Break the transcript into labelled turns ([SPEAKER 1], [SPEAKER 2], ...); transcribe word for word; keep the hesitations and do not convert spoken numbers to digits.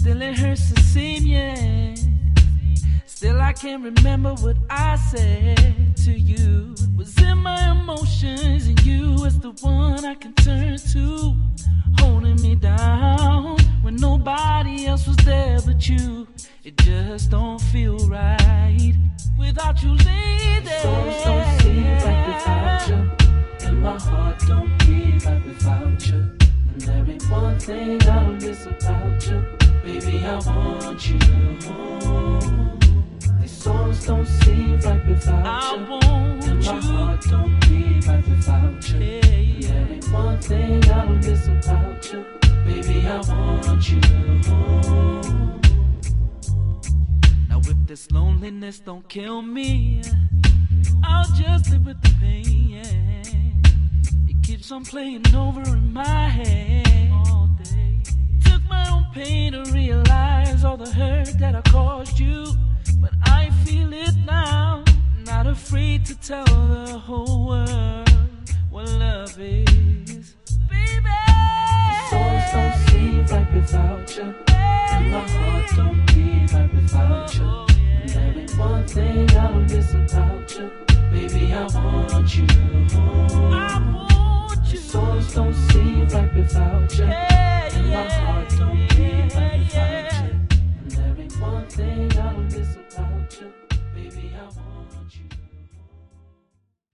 [SPEAKER 1] Still it hurts the same, yeah. Still I can't remember what I said to you. Was in my emotions and you was the one I can turn to, holding me down when nobody else was there but you. It just don't feel right without you, lady.
[SPEAKER 2] Souls don't see right without you, and my heart don't beat right without you. And there ain't one thing I don't miss about you. Baby, I want you home. These souls don't see right without
[SPEAKER 1] I
[SPEAKER 2] you,
[SPEAKER 1] want
[SPEAKER 2] and my
[SPEAKER 1] you.
[SPEAKER 2] heart don't beat right without you.
[SPEAKER 1] Yeah, yeah.
[SPEAKER 2] There ain't one thing I don't miss about you. Baby, I want you home.
[SPEAKER 1] Now if this loneliness don't kill me, I'll just live with the pain. It keeps on playing over in my head all day. Took my own pain to realize all the hurt that I caused you, but I feel it now. Not afraid to tell the whole world what love is, baby.
[SPEAKER 2] Souls don't see right without you, and my heart don't beat right without you. And there ain't one thing I don't miss about you. Baby, I want you home.
[SPEAKER 1] I want you.
[SPEAKER 2] Souls don't see right without you,